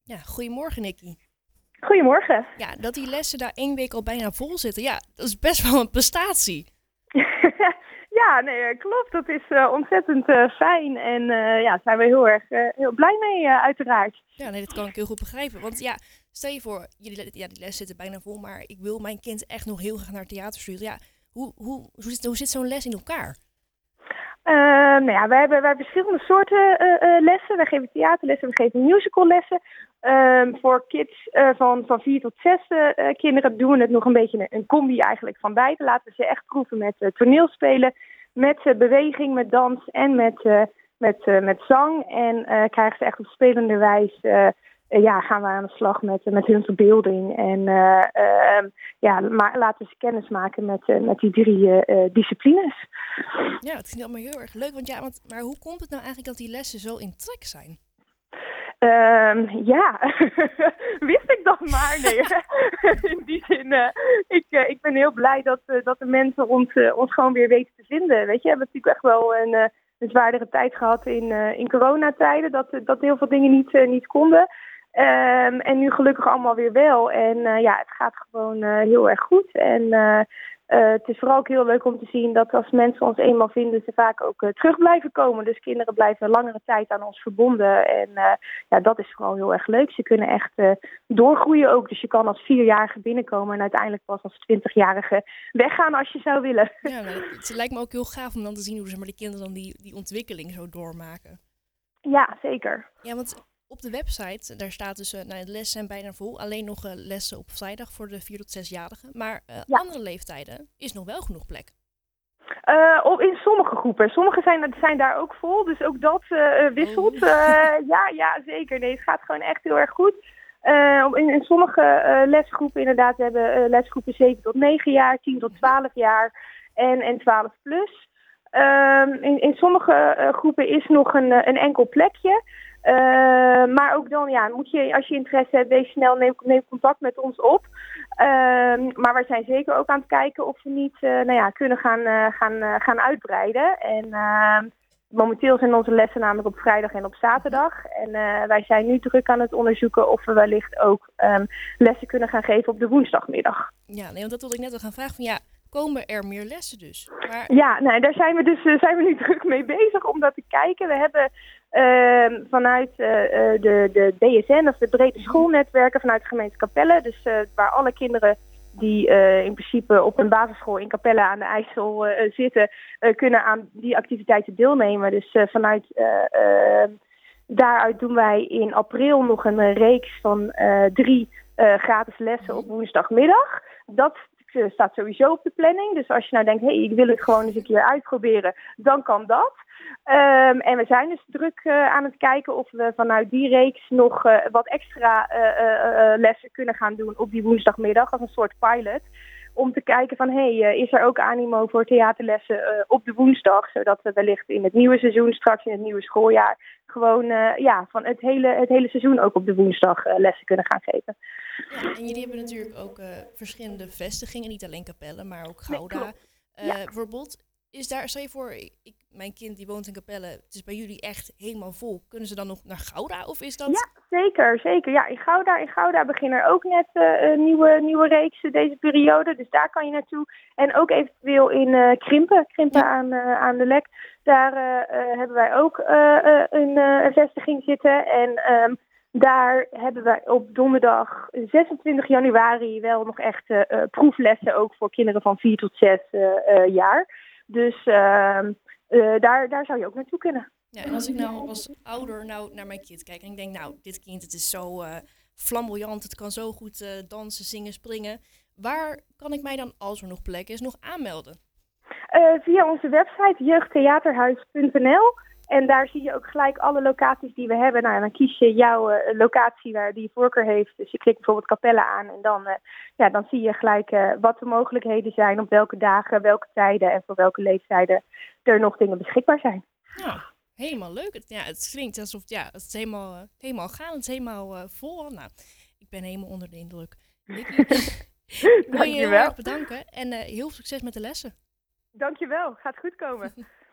Ja, goedemorgen Nicky. Goedemorgen. Ja, dat die lessen daar 1 week al bijna vol zitten, ja, dat is best wel een prestatie. Ja, nee, klopt. Dat is ontzettend fijn. En ja, zijn we heel erg heel blij mee, uiteraard. Ja, nee, dat kan ik heel goed begrijpen. Want ja, stel je voor, die lessen zitten bijna vol, maar ik wil mijn kind echt nog heel graag naar het theater sturen. Ja, hoe zit zo'n les in elkaar? Nou ja, wij hebben verschillende soorten lessen. Wij geven theaterlessen, we geven musicallessen. Voor kids van 4 tot 6 kinderen doen we het nog een beetje een combi eigenlijk van beide. Laten we ze echt proeven met toneelspelen, met beweging, met dans en met zang. En krijgen ze echt op spelende wijze, ja, gaan we aan de slag met hun verbeelding. En ja, maar laten ze kennis maken met die 3 disciplines. Ja, het is allemaal heel erg leuk. Want ja, maar hoe komt het nou eigenlijk dat die lessen zo in trek zijn? Ja, wist ik dat maar. Nee, in die zin, ik ben heel blij dat de mensen ons gewoon weer weten te vinden. Weet je, we hebben natuurlijk echt wel een zwaardere tijd gehad in coronatijden, dat heel veel dingen niet konden. En nu gelukkig allemaal weer wel. En ja, het gaat gewoon heel erg goed. En het is vooral ook heel leuk om te zien dat als mensen ons eenmaal vinden, ze vaak ook terug blijven komen. Dus kinderen blijven langere tijd aan ons verbonden. En ja, dat is vooral heel erg leuk. Ze kunnen echt doorgroeien ook. Dus je kan als 4-jarige binnenkomen en uiteindelijk pas als 20-jarige weggaan als je zou willen. Ja, nou, het lijkt me ook heel gaaf om dan te zien hoe zeg maar, de kinderen dan die ontwikkeling zo doormaken. Ja, zeker. Ja, want op de website, daar staat dus, nou, de lessen zijn bijna vol. Alleen nog lessen op vrijdag voor de 4 tot 6-jarigen. Maar Ja. andere leeftijden is nog wel genoeg plek. In sommige groepen. Sommige zijn daar ook vol, dus ook dat wisselt. Ja, zeker. Nee, het gaat gewoon echt heel erg goed. In sommige lesgroepen inderdaad, we hebben lesgroepen 7 tot 9 jaar, 10 tot 12 jaar en 12 plus. In sommige groepen is nog een enkel plekje. Maar ook dan, ja, moet je, als je interesse hebt, wees snel, neem contact met ons op. Maar wij zijn zeker ook aan het kijken of we niet kunnen gaan uitbreiden. En momenteel zijn onze lessen namelijk op vrijdag en op zaterdag. En wij zijn nu druk aan het onderzoeken of we wellicht ook lessen kunnen gaan geven op de woensdagmiddag. Ja, nee, want dat wilde ik net al gaan vragen. Van ja, komen er meer lessen dus? Maar Ja, nou, daar zijn we nu druk mee bezig om dat te kijken. We hebben vanuit de DSN, of de brede schoolnetwerken vanuit de gemeente Capelle, dus waar alle kinderen die in principe op een basisschool in Capelle aan de IJssel zitten, kunnen aan die activiteiten deelnemen. Dus vanuit daaruit doen wij in april nog een reeks van 3 gratis lessen op woensdagmiddag. Dat staat sowieso op de planning. Dus als je nou denkt, ik wil het gewoon eens een keer uitproberen, dan kan dat. En we zijn dus druk aan het kijken of we vanuit die reeks nog wat extra lessen kunnen gaan doen op die woensdagmiddag als een soort pilot. Om te kijken van, is er ook animo voor theaterlessen op de woensdag, zodat we wellicht in het nieuwe seizoen, straks in het nieuwe schooljaar, gewoon van het hele seizoen ook op de woensdag lessen kunnen gaan geven. ja, en jullie hebben natuurlijk ook verschillende vestigingen, niet alleen Capelle, maar ook Gouda. Nee, klopt. Ja. Bijvoorbeeld, is daar, stel je voor, mijn kind die woont in Capelle, het is bij jullie echt helemaal vol. Kunnen ze dan nog naar Gouda of is dat... Ja, zeker. Ja, in Gouda beginnen er ook net nieuwe reeksen deze periode. Dus daar kan je naartoe. En ook eventueel in Krimpen aan de Lek. Daar hebben wij ook een vestiging zitten. En daar hebben wij op donderdag 26 januari wel nog echt proeflessen ook voor kinderen van 4 tot 6 jaar. Dus daar zou je ook naartoe kunnen. Ja, en als ik nou als ouder naar mijn kind kijk en ik denk, nou, dit kind, het is zo flamboyant, het kan zo goed dansen, zingen, springen. Waar kan ik mij dan, als er nog plek is, nog aanmelden? Via onze website jeugdtheaterhuis.nl. En daar zie je ook gelijk alle locaties die we hebben. Nou, dan kies je jouw locatie waar die voorkeur heeft. Dus je klikt bijvoorbeeld Capelle aan en dan zie je gelijk wat de mogelijkheden zijn, op welke dagen, welke tijden en voor welke leeftijden er nog dingen beschikbaar zijn. Nou, helemaal leuk. Het klinkt alsof het is helemaal gaan, het is helemaal vol. Nou, ik ben helemaal onder de indruk. Nicky, ik wil je heel erg bedanken en heel veel succes met de lessen. Dankjewel, gaat goed komen.